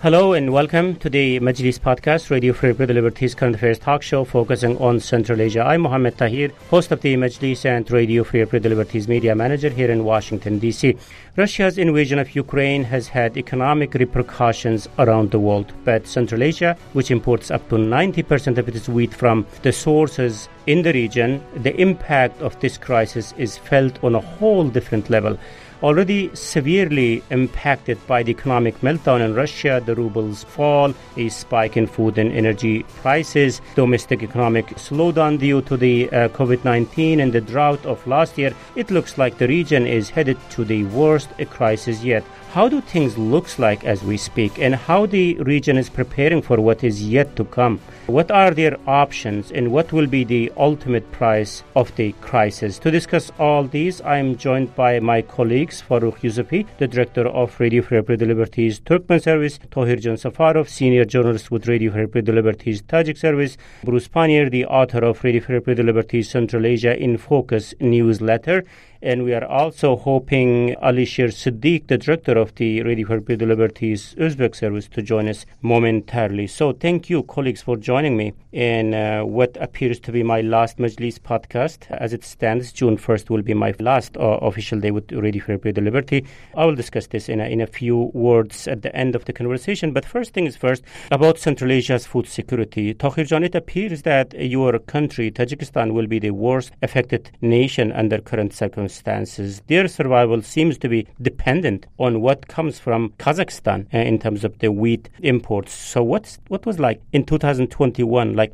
Hello and welcome to the Majlis Podcast, Radio Free People Liberties Current Affairs Talk Show focusing on Central Asia. I'm Mohammed Tahir, host of the Majlis and Radio Free People Liberties Media Manager here in Washington, D.C. Russia's invasion of Ukraine has had economic repercussions around the world, but Central Asia, which imports up to 90% of its wheat from the sources in the region, the impact of this crisis is felt on a whole different level. Already severely impacted by the economic meltdown in Russia, the ruble's fall, a spike in food and energy prices, domestic economic slowdown due to the COVID-19 and the drought of last year, it looks like the region is headed to the worst crisis yet. How do things look like as we speak, and how the region is preparing for what is yet to come? What are their options, and what will be the ultimate price of the crisis? To discuss all these, I am joined by my colleagues, Farukh Yusufi, the Director of Radio Free People Liberties Turkmen Service, Tohirjon Safarov, Senior Journalist with Radio Free People Liberties Tajik Service, Bruce Pannier, the author of Radio Free People Liberties Central Asia in Focus newsletter, and we are also hoping Alisher Siddiq, the Director of the Radio Free People Liberties Uzbek Service, to join us momentarily. So thank you, colleagues, for joining me in what appears to be my last Majlis podcast. As it stands, June 1st will be my last official day with Radio Free People Liberty. I will discuss this in a few words at the end of the conversation. But first things first, about Central Asia's food security. Tohirjon, it appears that your country, Tajikistan, will be the worst affected nation under current circumstances. Their survival seems to be dependent on what comes from Kazakhstan in terms of the wheat imports. So what was like in 2021, like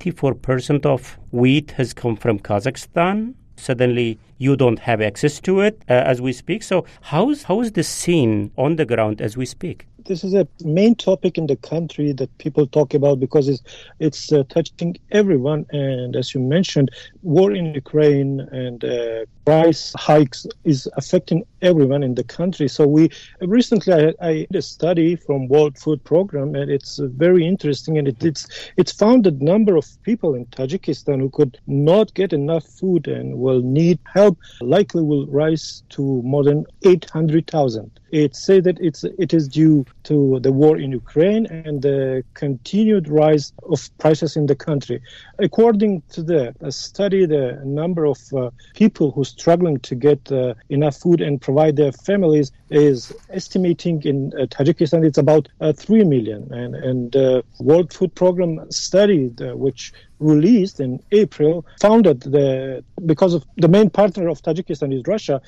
94% of wheat has come from Kazakhstan? Suddenly you don't have access to it as we speak. So how is this scene on the ground as we speak? This is a main topic in the country that people talk about because it's touching everyone. And as you mentioned, war in Ukraine and price hikes is affecting everyone in the country. So we recently I did a study from World Food Program, and it's very interesting. And it's found that number of people in Tajikistan who could not get enough food and will need help likely will rise to more than 800,000. It says that it is due to the war in Ukraine and the continued rise of prices in the country. According to the study, the number of people who are struggling to get enough food and provide their families is estimating in Tajikistan it's about 3 million. And World Food Program study, which released in April, found that because of the main partner of Tajikistan is Russia,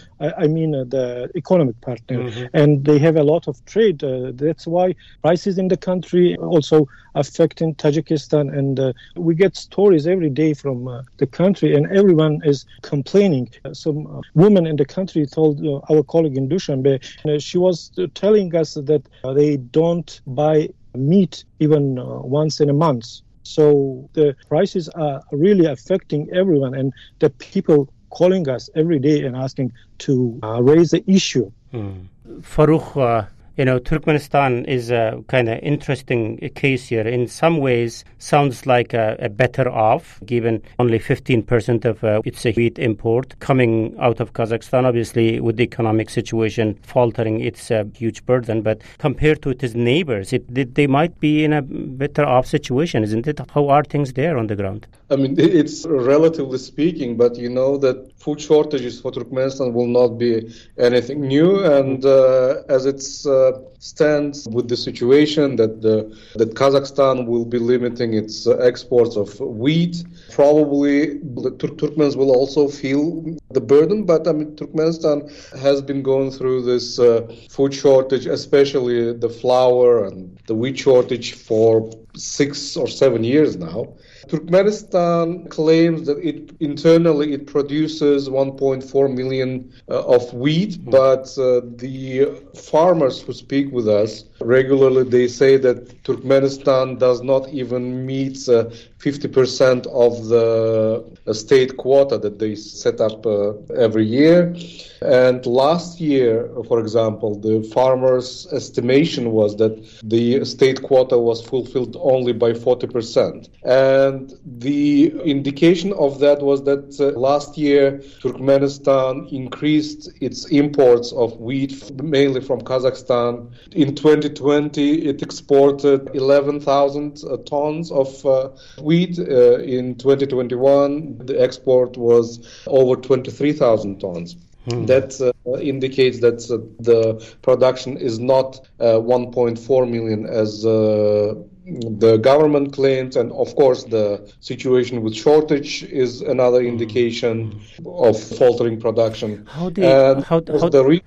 the economic partner, and they have a lot of trade. That's why prices in the country also affecting Tajikistan, and we get stories every day from the country, and everyone is complaining. Some woman in the country told our colleague in Dushanbe, she was telling us that they don't buy meat even once in a month. So the prices are really affecting everyone, and the people calling us every day and asking to raise the issue. Farukh, Turkmenistan is a kind of interesting case here. In some ways, sounds like a better off, given only 15% of its wheat import coming out of Kazakhstan. Obviously, with the economic situation faltering, it's a huge burden. But compared to its neighbors, they might be in a better off situation, isn't it? How are things there on the ground? It's relatively speaking, but you know that food shortages for Turkmenistan will not be anything new, and as it's stands with the situation that Kazakhstan will be limiting its exports of wheat. Probably the Turkmens will also feel the burden, but Turkmenistan has been going through this food shortage, especially the flour and the wheat shortage, for 6 or 7 years now. Turkmenistan claims that internally it produces 1.4 million of wheat, but the farmers who speak with us regularly, they say that Turkmenistan does not even meet 50% of the state quota that they set up every year. And last year, for example, the farmers' estimation was that the state quota was fulfilled only by 40%. And the indication of that was that last year, Turkmenistan increased its imports of wheat, mainly from Kazakhstan. In 2020, it exported 11,000 tons of wheat. In 2021, the export was over 23,000 tons. That indicates that the production is not 1.4 million as the government claims, and of course the situation with shortage is another indication of faltering production. How the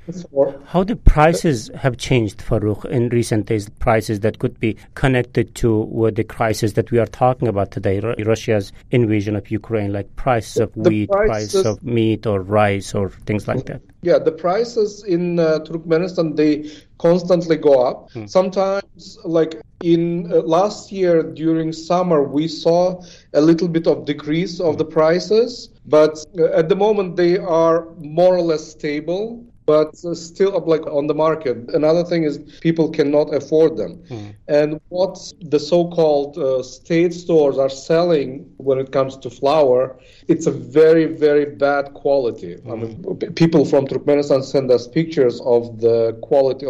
prices have changed, Farouk, in recent days, prices that could be connected to the crisis that we are talking about today, Russia's invasion of Ukraine, like prices of wheat, prices of meat or rice or things like that? Yeah, the prices in Turkmenistan, they constantly go up. Sometimes, like in last year during summer, we saw a little bit of decrease of the prices, but at the moment they are more or less stable, but still up like on the market. Another thing is people cannot afford them. And what the so-called state stores are selling when it comes to flour, it's a very, very bad quality. I mean, people from Turkmenistan send us pictures of the quality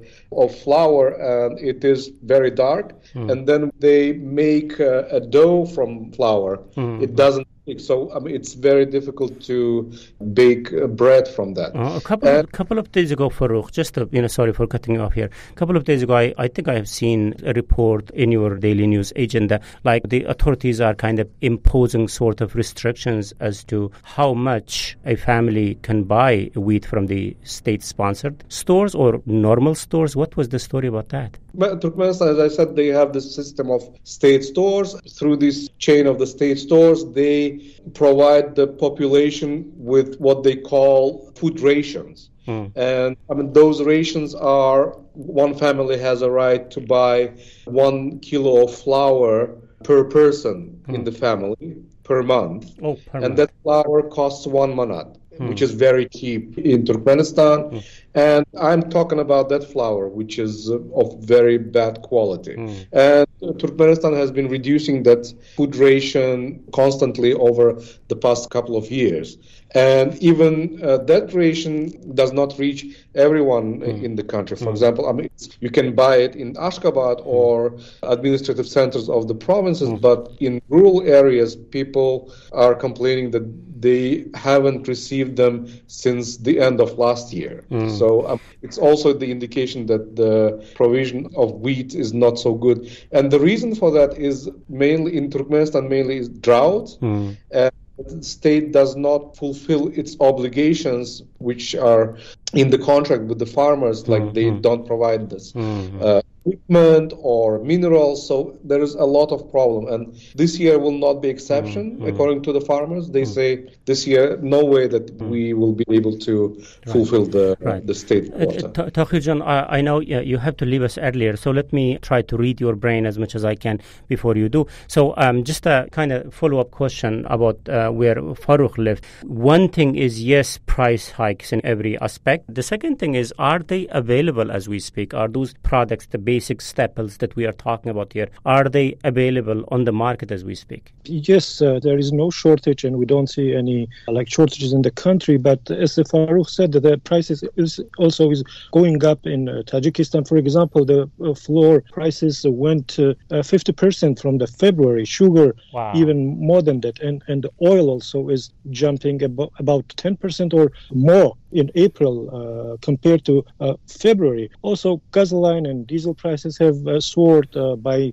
of flour, and it is very dark. And then they make a dough from flour. It doesn't. So it's very difficult to bake bread from that. A couple of days ago, Farouk, sorry for cutting you off here. A couple of days ago, I think I have seen a report in your daily news agenda, like the authorities are kind of imposing sort of restrictions as to how much a family can buy wheat from the state-sponsored stores or normal stores. What was the story about that? But Turkmenistan, as I said, they have this system of state stores. Through this chain of the state stores, they provide the population with what they call food rations. And those rations are, one family has a right to buy 1 kilo of flour per person in the family per month. That flour costs 1 manat. Which is very cheap in Turkmenistan. And I'm talking about that flour, which is of very bad quality. And Turkmenistan has been reducing that food ration constantly over the past couple of years. And even that ration does not reach everyone in the country. For example, you can buy it in Ashgabat or administrative centers of the provinces, but in rural areas, people are complaining that they haven't received them since the end of last year. So it's also the indication that the provision of wheat is not so good. And the reason for that is mainly in Turkmenistan, is drought. And the state does not fulfill its obligations, which are in the contract with the farmers, like they don't provide this equipment or minerals. So there is a lot of problem. And this year will not be exception, according to the farmers. They say this year, no way that we will be able to fulfill the state quota. Takhirjan, I know you have to leave us earlier, so let me try to read your brain as much as I can before you do. So just a kind of follow-up question about where Farouk left. One thing is, yes, price hikes in every aspect. The second thing is, are they available as we speak? Are those products, the basic staples that we are talking about here, are they available on the market as we speak? Yes, there is no shortage, and we don't see any shortages in the country. But as Farouk said, the prices is going up in Tajikistan. For example, the flour prices went 50% from the February. Sugar, even more than that, and the oil also is jumping about 10% or more in April compared to February. Also, gasoline and diesel prices have soared by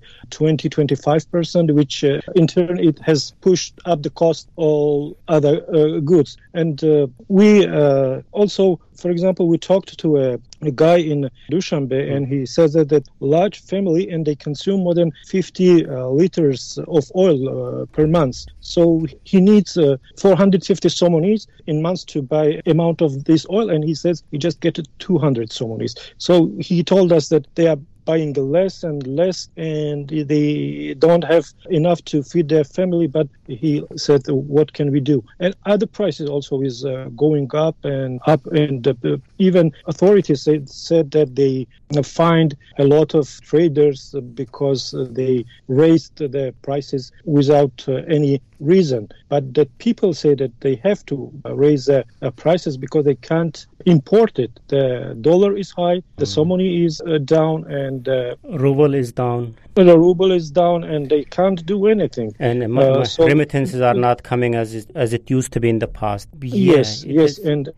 20-25%, which in turn it has pushed up the cost of all other goods. And we also, for example, we talked to a guy in Dushanbe, and he says that large family and they consume more than 50 liters of oil per month. So he needs 450 somonis in months to buy amount of this oil, and he says he just get 200 somonis. So he told us that they are buying less and less, and they don't have enough to feed their family. But he said, what can we do? And other prices also is going up, and even authorities said that they fined a lot of traders because they raised the prices without any reason. But the people say that they have to raise prices because they can't import it. The dollar is high, the somoni is down, and ruble is down. The ruble is down, and they can't do anything. And remittances are not coming as it used to be in the past. Yes, and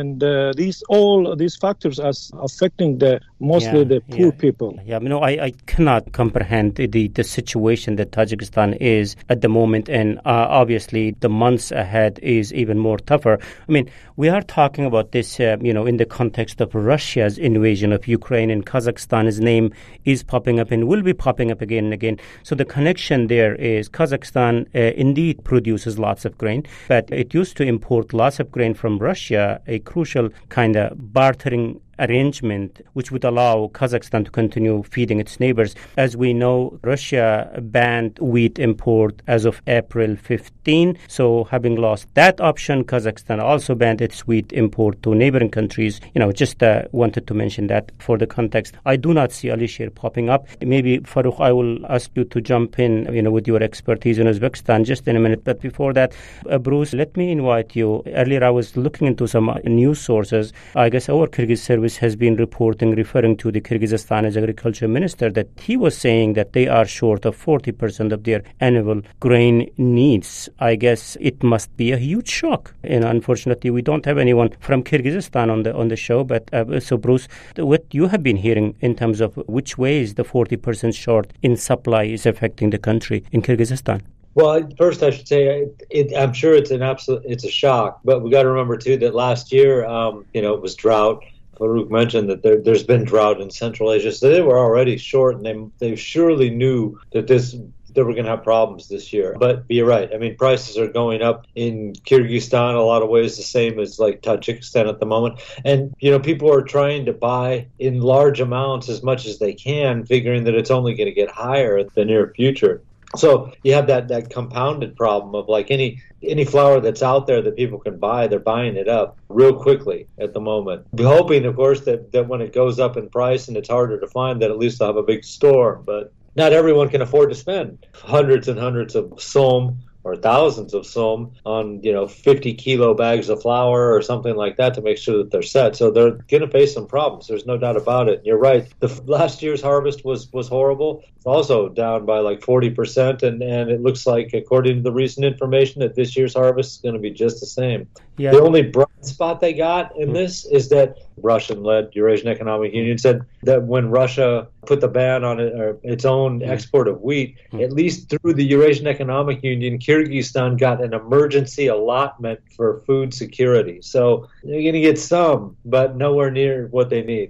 all these factors are affecting mostly the poor people. Yeah, I cannot comprehend the situation that Tajikistan is at the moment, and obviously the months ahead is even more tougher. I mean, we are talking about this, in the context of Russia's invasion of Ukraine, and Kazakhstan's name is popping up and will be popping up again and again. So the connection there is Kazakhstan indeed produces lots of grain, but it used to import lots of grain from Russia, a crucial kind of bartering arrangement which would allow Kazakhstan to continue feeding its neighbors. As we know, Russia banned wheat import as of April 15. So having lost that option, Kazakhstan also banned its wheat import to neighboring countries. Just wanted to mention that for the context. I do not see Alisher popping up. Maybe, Farukh, I will ask you to jump in, with your expertise in Uzbekistan just in a minute. But before that, Bruce, let me invite you. Earlier, I was looking into some news sources. I guess our Kyrgyz service has been referring to the Kyrgyzstan's agriculture minister, that he was saying that they are short of 40% of their annual grain needs. I guess it must be a huge shock. Unfortunately, we don't have anyone from Kyrgyzstan on the show. But so, Bruce, what you have been hearing in terms of which ways the 40% short in supply is affecting the country in Kyrgyzstan? Well, first I should say I'm sure it's a shock, but we got to remember too that last year, it was drought. Farukh mentioned that there's been drought in Central Asia, so they were already short, and they surely knew that they were going to have problems this year. But you're right. I mean, prices are going up in Kyrgyzstan a lot of ways, the same as like Tajikistan at the moment. And, people are trying to buy in large amounts as much as they can, figuring that it's only going to get higher in the near future. So you have that compounded problem of like any flour that's out there that people can buy, they're buying it up real quickly at the moment. Hoping, of course, that when it goes up in price and it's harder to find, that at least they'll have a big store. But not everyone can afford to spend hundreds and hundreds of som or thousands of som on 50 kilo bags of flour or something like that to make sure that they're set. So they're going to face some problems. There's no doubt about it. You're right. The last year's harvest was horrible. It's also down by like 40%, and it looks like, according to the recent information, that this year's harvest is going to be just the same. Yeah. The only bright spot they got in this is that Russian-led Eurasian Economic Union said that when Russia put the ban on its own export of wheat, at least through the Eurasian Economic Union, Kyrgyzstan got an emergency allotment for food security. So they're going to get some, but nowhere near what they need.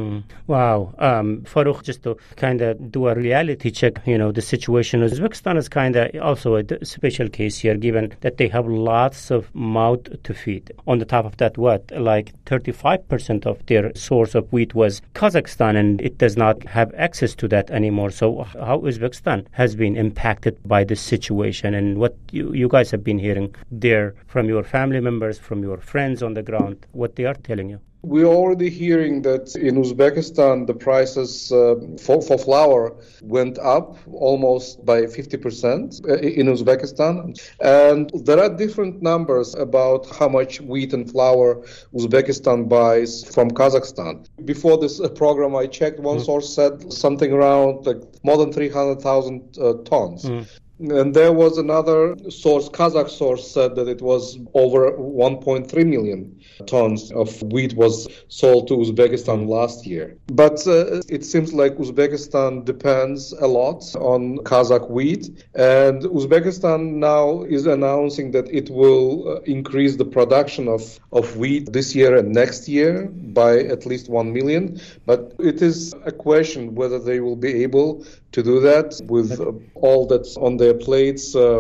Wow. Farukh, just to kind of do a reality check, the situation. Uzbekistan is kind of also a special case here, given that they have lots of mouth to feed. On the top of that, like 35% of their source of wheat was Kazakhstan, and it does not have access to that anymore. So how Uzbekistan has been impacted by this situation, and what you guys have been hearing there from your family members, from your friends on the ground, what they are telling you? We're already hearing that in Uzbekistan, the prices for flour went up almost by 50% in Uzbekistan. And there are different numbers about how much wheat and flour Uzbekistan buys from Kazakhstan. Before this program, I checked, one source said something around like more than 300,000 tons. And there was another source, Kazakh source, said that it was over 1.3 million tons of wheat was sold to Uzbekistan last year. But it seems like Uzbekistan depends a lot on Kazakh wheat. And Uzbekistan now is announcing that it will increase the production of wheat this year and next year by at least 1 million. But it is a question whether they will be able to do that with all that's on their plates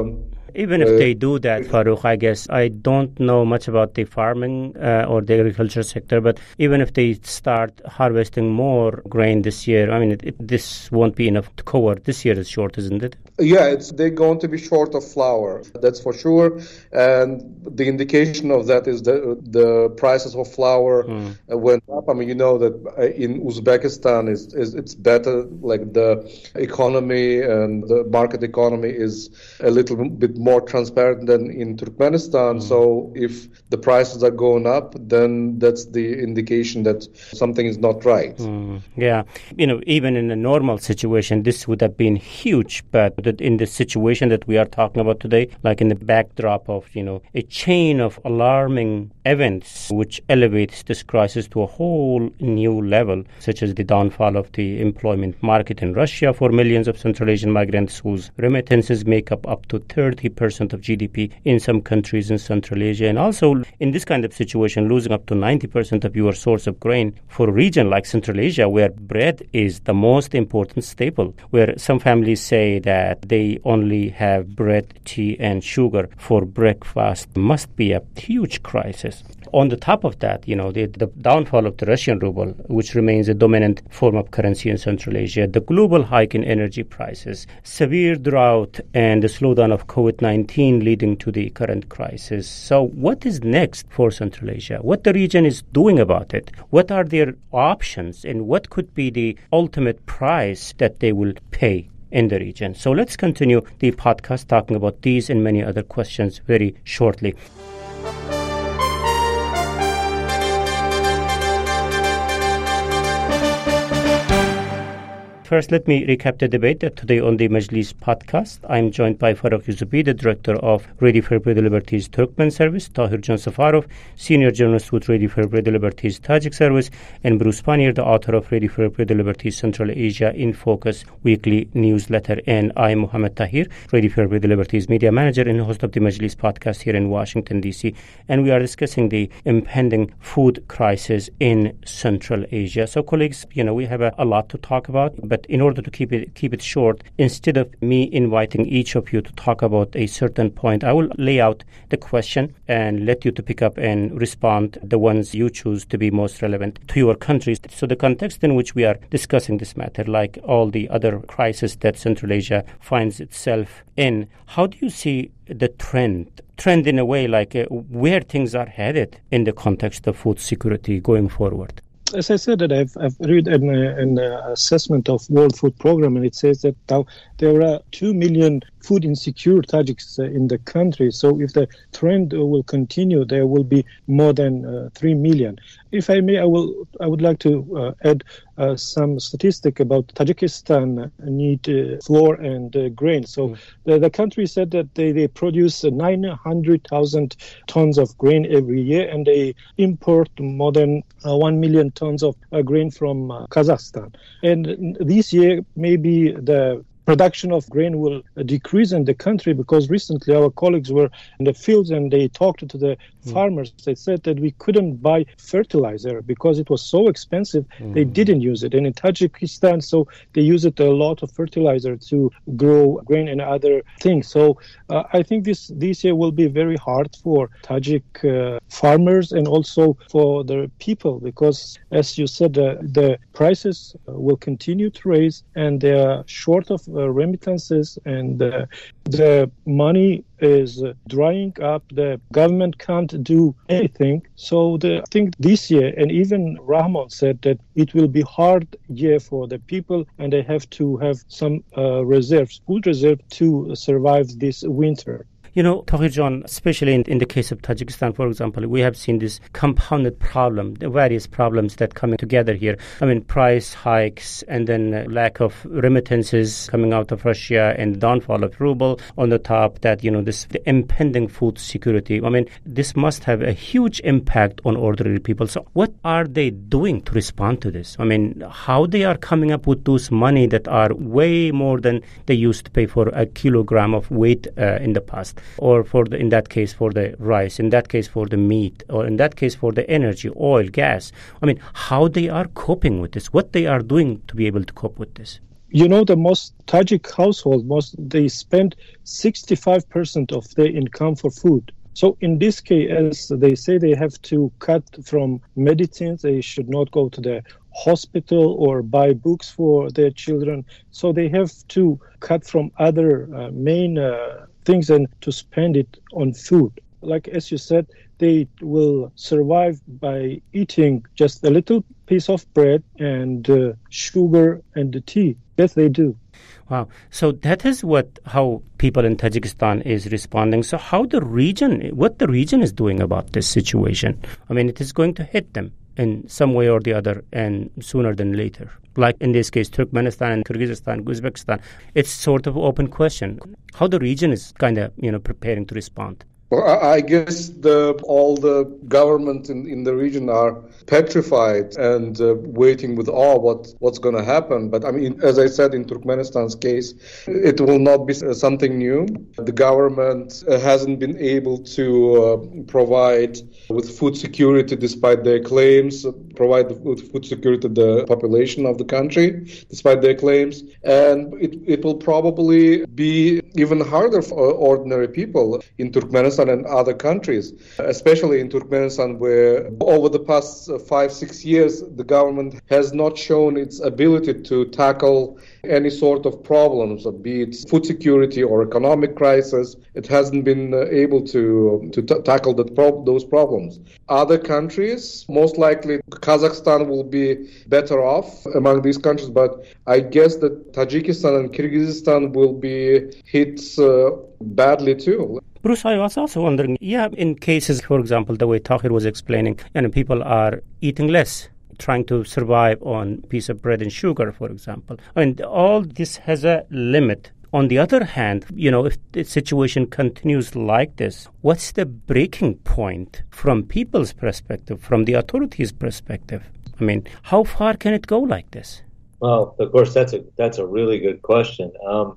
Even if they do that, Farouk, I guess, I don't know much about the farming or the agriculture sector, but even if they start harvesting more grain this year, I mean, this won't be enough to cover this year's short, isn't it? Yeah, they're going to be short of flour, that's for sure. And the indication of that is that the prices of flour went up. I mean, you know that in Uzbekistan it's better, like the economy and the market economy is a little bit more transparent than in Turkmenistan. So if the prices are going up, then that's the indication that something is not right. Yeah. You know, even in a normal situation, this would have been huge, but in the situation that we are talking about today, like in the backdrop of, you know, a chain of alarming events which elevates this crisis to a whole new level, such as the downfall of the employment market in Russia for millions of Central Asian migrants whose remittances make up to 30% of GDP in some countries in Central Asia. And also, in this kind of situation, losing up to 90% of your source of grain for a region like Central Asia, where bread is the most important staple, where some families say that they only have bread, tea, and sugar for breakfast, must be a huge crisis. On the top of that, you know, the downfall of the Russian ruble, which remains a dominant form of currency in Central Asia, the global hike in energy prices, severe drought, and the slowdown of COVID-19 leading to the current crisis. So what is next for Central Asia? What the region is doing about it? What are their options? And what could be the ultimate price that they will pay in the region? So let's continue the podcast talking about these and many other questions very shortly. First, let me recap the debate that today on the Majlis podcast. I'm joined by Farouk Yusufi, the director of Radio Free Liberty Liberties Turkmen Service, Tahirjon Safarov, senior journalist with Radio Free Liberty Liberties Tajik Service, and Bruce Pannier, the author of Radio Free Liberty Liberties Central Asia in Focus weekly newsletter. And I'm Mohammed Tahir, Radio Free Liberty Liberties media manager and host of the Majlis podcast here in Washington, D.C. And we are discussing the impending food crisis in Central Asia. So, colleagues, you know, we have a lot to talk about, but in order to keep it short, instead of me inviting each of you to talk about a certain point, I will lay out the question and let you to pick up and respond the ones you choose to be most relevant to your countries. So the context in which we are discussing this matter, like all the other crises that Central Asia finds itself in, how do you see the trend in a way, like where things are headed in the context of food security going forward? As I said, that I've read an assessment of World Food Program, and it says that now there are 2 million food insecure Tajiks in the country. So if the trend will continue, there will be more than 3 million. If I may, I would like to add some statistic about Tajikistan need flour and grain. So the country said that they produce 900,000 tons of grain every year, and they import more than 1 million tons of grain from Kazakhstan. And this year, maybe the production of grain will decrease in the country, because recently our colleagues were in the fields and they talked to the farmers. They said that we couldn't buy fertilizer because it was so expensive. They didn't use it. And in Tajikistan, so they use it a lot of fertilizer to grow grain and other things. So I think this year will be very hard for Tajik farmers and also for the people, because as you said, the prices will continue to raise and they are short of remittances, and the money is drying up. The government can't do anything. So I think this year, and even Rahman said that it will be hard year for the people, and they have to have some food reserve to survive this winter. You know, Tahirjon, especially in the case of Tajikistan, for example, we have seen this compounded problem, the various problems that coming together here. I mean, price hikes and then lack of remittances coming out of Russia and downfall of ruble. On the top that, you know, the impending food security. I mean, this must have a huge impact on ordinary people. So what are they doing to respond to this? I mean, how they are coming up with those money that are way more than they used to pay for a kilogram of wheat in the past? Or in that case for the rice, in that case for the meat, or in that case for the energy, oil, gas. I mean, how they are coping with this, what they are doing to be able to cope with this. the most Tajik household, they spend 65% of their income for food. So in this case, as they say, they have to cut from medicines. They should not go to the hospital or buy books for their children. So they have to cut from other main things and to spend it on food. Like as you said, they will survive by eating just a little piece of bread and sugar and the tea. Yes, they do. Wow. So that is how people in Tajikistan is responding. So what the region is doing about this situation? I mean, it is going to hit them in some way or the other, and sooner than later. Like in this case, Turkmenistan and Kyrgyzstan, Uzbekistan. It's sort of open question. How the region is kind of, preparing to respond. Well, I guess all the governments in the region are petrified and waiting with awe what's going to happen. But I mean, as I said, in Turkmenistan's case, it will not be something new. The government hasn't been able to provide with food security despite their claims, provide with food security to the population of the country despite their claims. And it will probably be even harder for ordinary people in Turkmenistan and other countries, especially in Turkmenistan, where over the past 5-6 years, the government has not shown its ability to tackle any sort of problems, be it food security or economic crisis. It hasn't been able to tackle those problems. Other countries, most likely Kazakhstan will be better off among these countries, but I guess that Tajikistan and Kyrgyzstan will be hit badly too. Bruce, I was also wondering, in cases, for example, the way Tahir was explaining, people are eating less, trying to survive on a piece of bread and sugar, for example. And all this has a limit. On the other hand, if the situation continues like this, what's the breaking point from people's perspective, from the authorities' perspective? I mean, how far can it go like this? Well, of course, that's a really good question.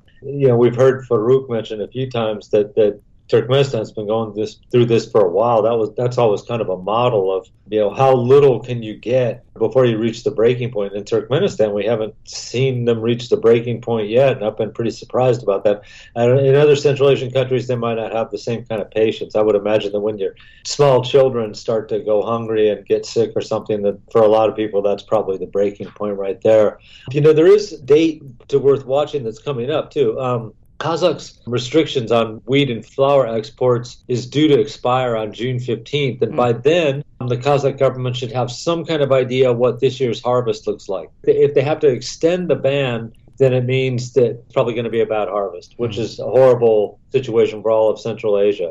We've heard Farouk mention a few times that Turkmenistan's been going through this for a while. That's always kind of a model of how little can you get before you reach the breaking point. In Turkmenistan, we haven't seen them reach the breaking point yet, and I've been pretty surprised about that. In other Central Asian countries, they might not have the same kind of patience. I would imagine that when your small children start to go hungry and get sick or something, that for a lot of people, that's probably the breaking point right there. There is a date worth watching that's coming up too. Kazakh's restrictions on wheat and flour exports is due to expire on June 15th. And by then, the Kazakh government should have some kind of idea what this year's harvest looks like. If they have to extend the ban, then it means that it's probably going to be a bad harvest, which is a horrible situation for all of Central Asia.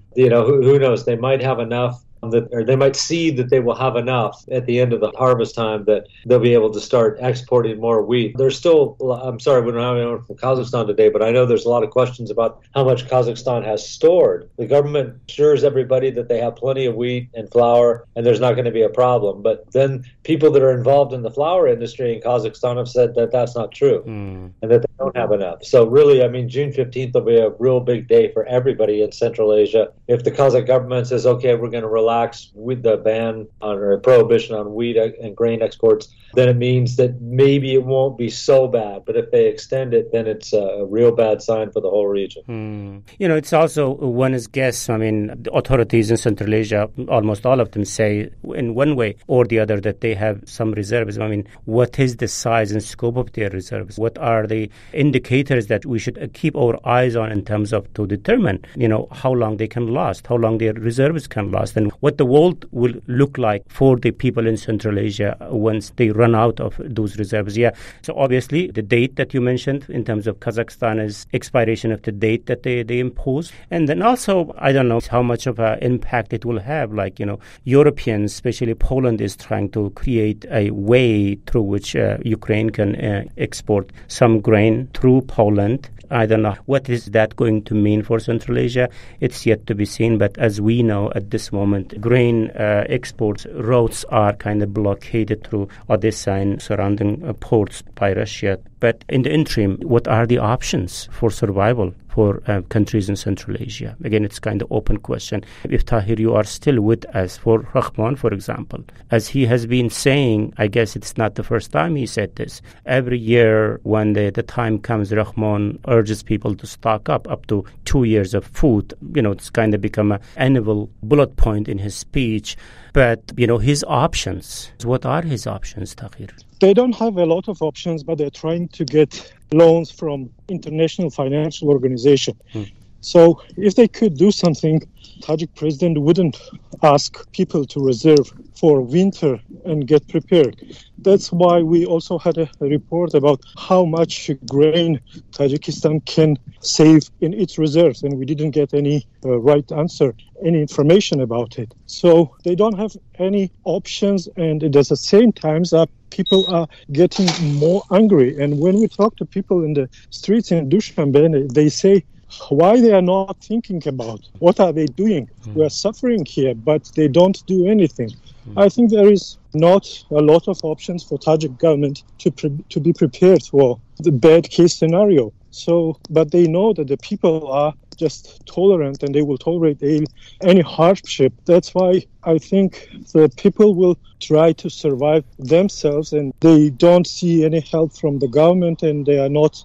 Who knows? They might have enough. Or they might see that they will have enough at the end of the harvest time that they'll be able to start exporting more wheat. There's still, I'm sorry, we don't have anyone from Kazakhstan today, but I know there's a lot of questions about how much Kazakhstan has stored. The government assures everybody that they have plenty of wheat and flour and there's not going to be a problem. But then people that are involved in the flour industry in Kazakhstan have said that that's not true and that they don't have enough. So really, June 15th will be a real big day for everybody in Central Asia. If the Kazakh government says, okay, we're going to relax with the ban or prohibition on wheat and grain exports, then it means that maybe it won't be so bad. But if they extend it, then it's a real bad sign for the whole region. It's also one's guess. The authorities in Central Asia, almost all of them say in one way or the other that they have some reserves. What is the size and scope of their reserves? What are the indicators that we should keep our eyes on in terms of to determine, how long they can last, how long their reserves can last, and what the world will look like for the people in Central Asia once they run out of those reserves. So obviously the date that you mentioned in terms of Kazakhstan is expiration of the date that they impose. And then also, I don't know how much of an impact it will have. Europeans, especially Poland, is trying to create a way through which Ukraine can export some grain through Poland. I don't know what is that going to mean for Central Asia. It's yet to be seen. But as we know at this moment, grain exports routes are kind of blockaded through Odessa and surrounding ports by Russia But in the interim, what are the options for survival for countries in Central Asia? Again, it's kind of open question. If Tahir, you are still with us, for Rahman, for example, as he has been saying, I guess it's not the first time he said this. Every year when the time comes, Rahman urges people to stock up to 2 years of food. It's kind of become an annual bullet point in his speech. But, his options, what are his options, Tahir? They don't have a lot of options, but they're trying to get loans from international financial organization. So if they could do something, Tajik president wouldn't ask people to reserve for winter and get prepared. That's why we also had a report about how much grain Tajikistan can save in its reserves, and we didn't get any right answer, any information about it. So they don't have any options, and at the same time, people are getting more angry. And when we talk to people in the streets in Dushanbe, they say, why they are not thinking about what are they doing? We are suffering here, but they don't do anything. I think there is not a lot of options for Tajik government to be prepared for the bad case scenario. But they know that the people are just tolerant and they will tolerate any hardship. That's why I think the people will try to survive themselves, and they don't see any help from the government, and they are not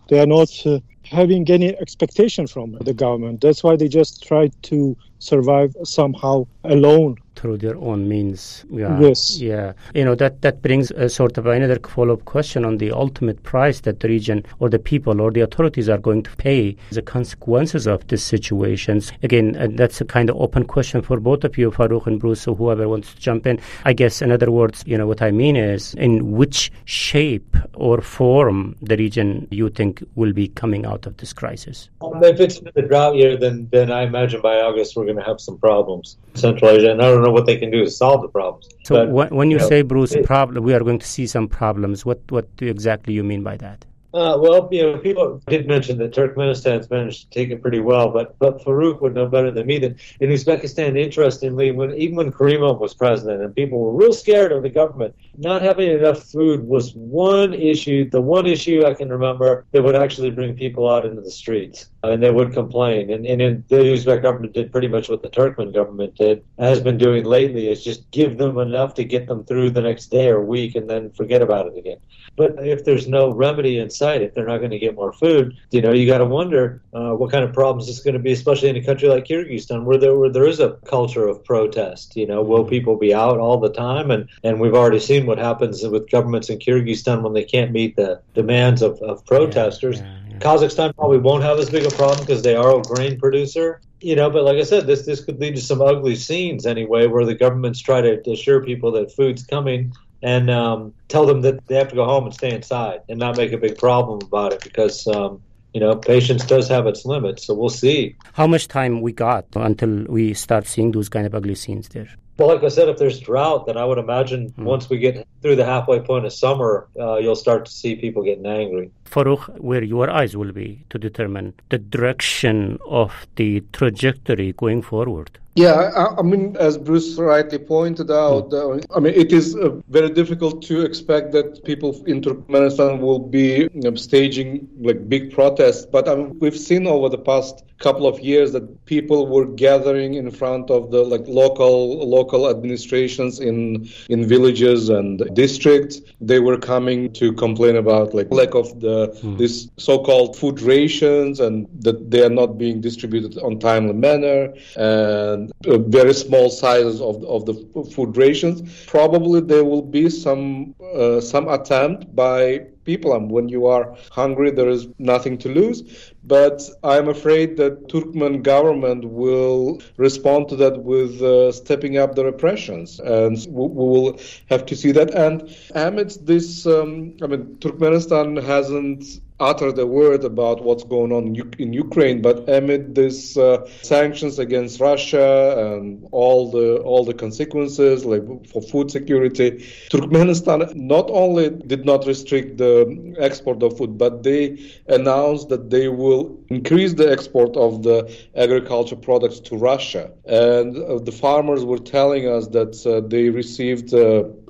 having any expectation from the government. That's why they just try to survive somehow alone. Through their own means. Yeah. Yes. Yeah. That brings a sort of another follow-up question on the ultimate price that the region or the people or the authorities are going to pay, the consequences of these situations. Again, that's a kind of open question for both of you, Farouk and Bruce, so whoever wants to jump in. I guess, in other words, what I mean is, in which shape or form the region you think will be coming out of this crisis? If it's the drought year, then I imagine by August we're going to have some problems in Central Asia, and I don't know what they can do to solve the problems. So when you say, Bruce, we are going to see some problems, what exactly you mean by that? People did mention that Turkmenistan's managed to take it pretty well, but Farouk would know better than me that in Uzbekistan, interestingly, even when Karimov was president and people were real scared of the government, not having enough food was one issue, the one issue I can remember that would actually bring people out into the streets, and they would complain. And the Uzbek government did pretty much what the Turkmen government has been doing lately, is just give them enough to get them through the next day or week and then forget about it again. But if there's no remedy in sight, if they're not going to get more food, you got to wonder what kind of problems it's going to be, especially in a country like Kyrgyzstan, where there is a culture of protest. Will people be out all the time? And we've already seen what happens with governments in Kyrgyzstan when they can't meet the demands of protesters. Yeah. Kazakhstan probably won't have as big a problem because they are a grain producer. But like I said, this could lead to some ugly scenes anyway, where the governments try to assure people that food's coming and tell them that they have to go home and stay inside and not make a big problem about it, because patience does have its limits. So we'll see. How much time we got until we start seeing those kind of ugly scenes there? Well, like I said, if there's drought, then I would imagine once we get through the halfway point of summer, you'll start to see people getting angry. Farouk, where your eyes will be to determine the direction of the trajectory going forward? Yeah, as Bruce rightly pointed out, it is very difficult to expect that people in Turkmenistan will be staging big protests. But we've seen over the past couple of years that people were gathering in front of the local administrations in villages and districts. They were coming to complain about lack of this so-called food rations, and that they are not being distributed on timely manner, and very small sizes of the food rations. Probably there will be some attempt by people. When you are hungry, there is nothing to lose. But I'm afraid that Turkmen government will respond to that with stepping up the repressions, and we will have to see that. And amidst this, Turkmenistan hasn't uttered a word about what's going on in Ukraine, but amid this sanctions against Russia and all the consequences, for food security, Turkmenistan not only did not restrict the export of food, but they announced that they will increase the export of the agriculture products to Russia. And the farmers were telling us that they received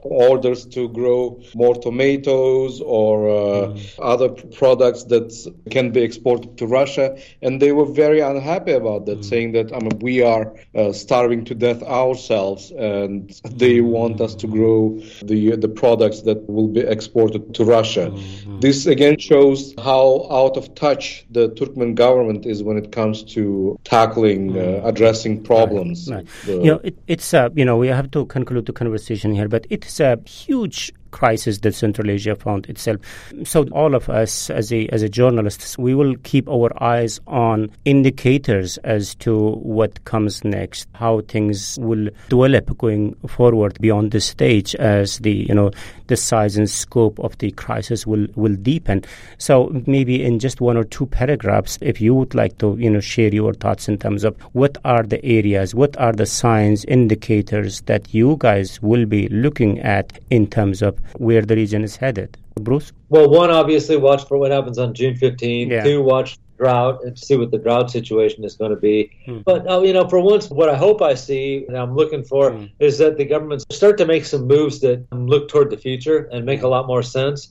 orders to grow more tomatoes or other products that can be exported to Russia. And they were very unhappy about that, saying that we are starving to death ourselves, and they want us to grow the products that will be exported to Russia. This again shows how out of touch the Turkmen government is when it comes to tackling, addressing problems. Right. It's we have to conclude the conversation here, but it's a huge crisis that Central Asia found itself. So all of us as a journalists, we will keep our eyes on indicators as to what comes next, how things will develop going forward beyond this stage as the size and scope of the crisis will deepen. So maybe in just one or two paragraphs, if you would like to share your thoughts in terms of what are the areas, what are the signs, indicators that you guys will be looking at in terms of where the region is headed. Bruce? Well, one, obviously, watch for what happens on June 15th. Yeah. Two, watch drought and see what the drought situation is going to be. But, for once, what I hope I see and I'm looking for is that the governments start to make some moves that look toward the future and make a lot more sense.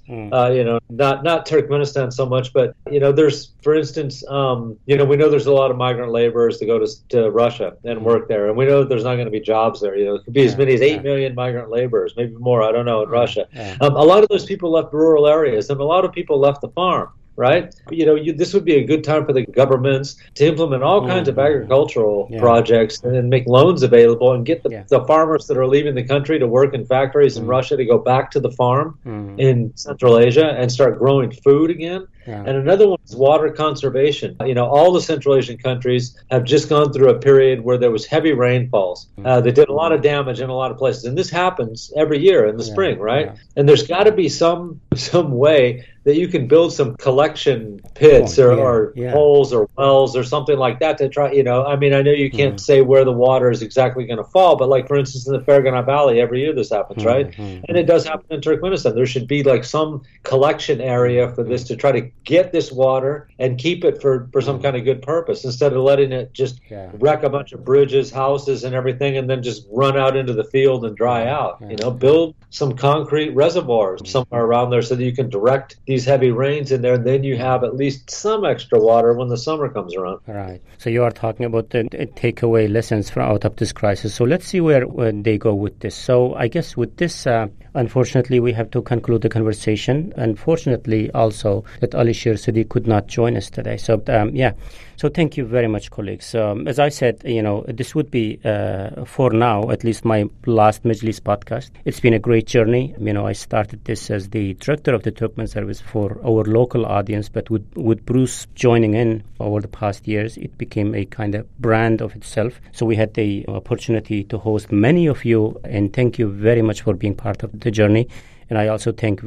Not Turkmenistan so much, but, there's, for instance, we know there's a lot of migrant laborers that go to Russia and work there. And we know that there's not going to be jobs there. It could be as many as 8 million migrant laborers, maybe more, I don't know, in Russia. A lot of those people left rural areas, and a lot of people left the farm. Right? This would be a good time for the governments to implement all kinds of agricultural projects and make loans available and get the farmers that are leaving the country to work in factories in Russia to go back to the farm in Central Asia and start growing food again. And another one is water conservation. All the Central Asian countries have just gone through a period where there was heavy rainfalls. They did a lot of damage in a lot of places. And this happens every year in the spring, right? And there's got to be some way that you can build some collection pits or holes or wells or something like that to try, I know you can't say where the water is exactly going to fall, but like, for instance, in the Fergana Valley, every year this happens, right? And it does happen in Turkmenistan. There should be like some collection area for this to try to get this water and keep it for some kind of good purpose instead of letting it just wreck a bunch of bridges, houses, and everything, and then just run out into the field and dry out. Build some concrete reservoirs somewhere around there so that you can direct these heavy rains in there, and then you have at least some extra water when the summer comes around. Right. So you are talking about the takeaway lessons from out of this crisis. So let's see where they go with this. So I guess with this, unfortunately, we have to conclude the conversation. Unfortunately, also that Ali Sher Sidi could not join us today. So So thank you very much, colleagues. As I said, this would be, for now, at least my last Majlis podcast. It's been a great journey. I started this as the director of the Turkmen service for our local audience, but with Bruce joining in over the past years, it became a kind of brand of itself. So we had the opportunity to host many of you, and thank you very much for being part of the journey. And I also thank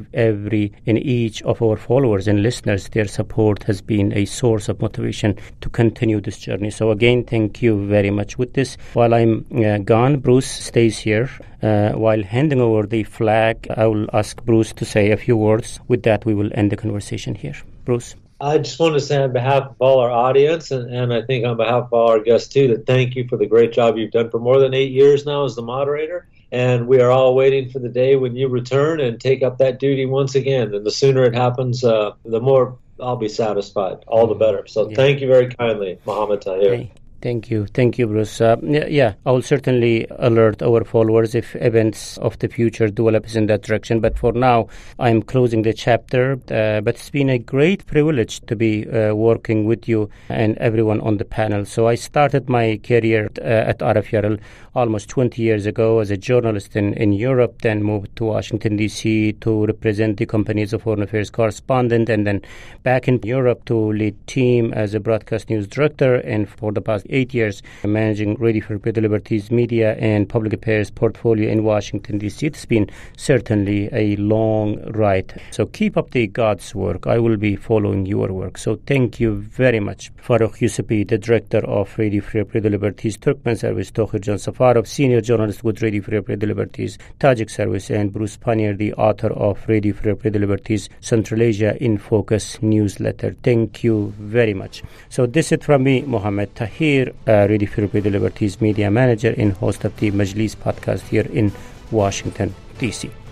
each of our followers and listeners. Their support has been a source of motivation to continue this journey. So again, thank you very much. With this, while I'm gone, Bruce stays here. While handing over the flag, I will ask Bruce to say a few words. With that, we will end the conversation here. Bruce. I just want to say on behalf of all our audience, and I think on behalf of all our guests too, that thank you for the great job you've done for more than 8 years now as the moderator. And we are all waiting for the day when you return and take up that duty once again. And the sooner it happens, the more I'll be satisfied. All the better. So thank you very kindly, Mohammed Tahir. Hey. Thank you, Bruce. I will certainly alert our followers if events of the future develop in that direction. But for now, I'm closing the chapter. But it's been a great privilege to be working with you and everyone on the panel. So I started my career at Araf Yarl almost 20 years ago as a journalist in Europe, then moved to Washington, D.C. to represent the companies of Foreign Affairs correspondent, and then back in Europe to lead team as a broadcast news director, and for the past 8 years managing Radio Free Liberties Media and Public Affairs portfolio in Washington, D.C. It's been certainly a long ride. So keep up the God's work. I will be following your work. So thank you very much. Farrokh Yusufi, the director of Radio Free Liberties Turkmen Service, Tohir Jan Safarov, senior journalist with Radio Free Liberties Tajik Service, and Bruce Pannier, the author of Radio Free Liberties Central Asia in Focus newsletter. Thank you very much. So this is from me, Mohammed Tahir, Radio Free Liberties media manager and host of the Majlis podcast here in Washington, D.C.